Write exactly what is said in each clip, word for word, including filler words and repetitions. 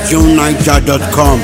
June Niger dot com.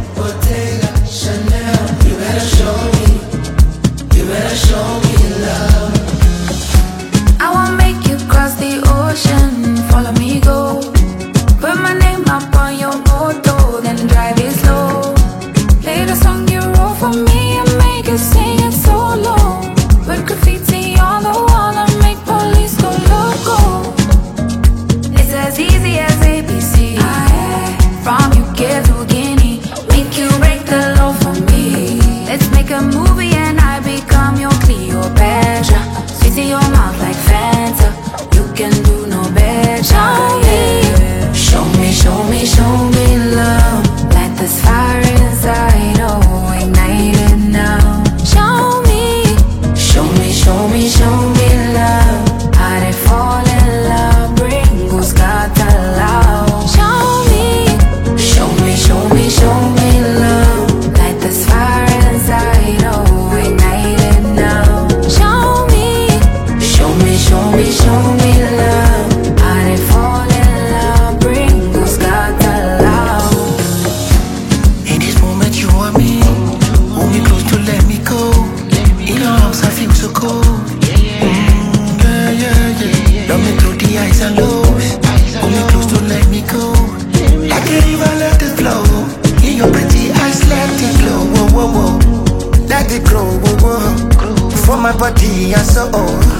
I won't make you cross the ocean, follow me go. Put my name up on your motor, then drive it slow. Play the song you wrote for me and make it sing it solo. Put graffiti on the wall and make police go loco. It's as easy as A B C. From U K to Guinea, make you break the law for me. Let's make a movie and I become your Cleopatra. Squeeze in your mouth like Fanta, you can do no better. Show me, show me, show me, show me love. Light this fire inside, oh, ignite it now. Show me, show me, show me, show me love. How they fall in love, bring who's got the love. Show me, show me, show me, show me love. Light this fire inside, oh, ignite it now. Show me, show me, show me, show me love. How they fall in love, bring who's got the love. In this moment you want me, hold me close to let me go. In your arms I feel so cold. Mm, yeah, yeah, yeah. Love me through the highs and lows. Hold me close to let me go. Like a river let it flow. In your pretty eyes let it glow. Whoa, whoa, whoa. Let it grow, whoa, whoa. For my body and soul.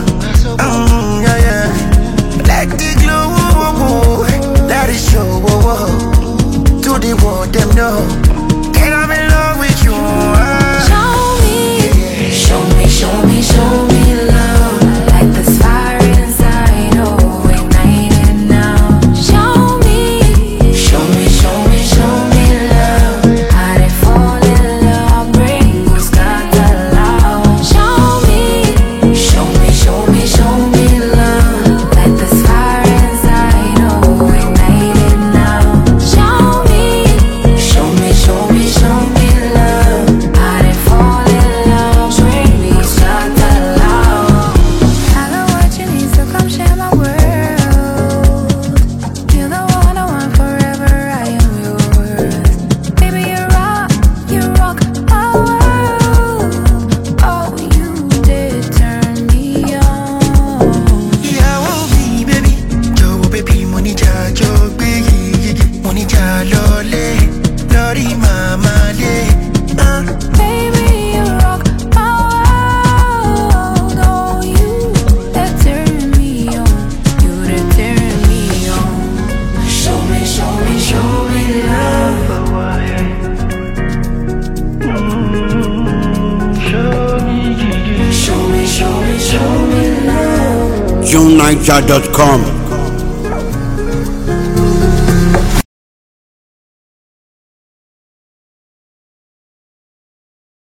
Mm, yeah, yeah. Let it glow, whoa, whoa, whoa. Let it show, whoa, whoa. To the world them know that I'm in love with you. ah. Show me, show me, show me, show me love. Light this fire inside, oh, ignite it now. Show me, show me, show me, show me love. How they fall in love, bring who's got the love. Show me, show me, show me, show me love. Light this fire inside, oh, ignite it now. Show me, show me, show me, show me love. How they fall in love, bring who's got the love. I know what you need, so come share my world. You're the one I want forever, I am yours. Baby, you rock, you rock my world. Oh, you did turn me on. Yeah, oh, me, baby. Yo, baby, money ja, jo, baby. Money ja, lole. Lori, mama, le. Uh. Baby, you rock my world. Oh, you that turn me on. You that turn me on. Show me, show me, show me love. Show me, Show me, show me, show me love. June Niger dot com.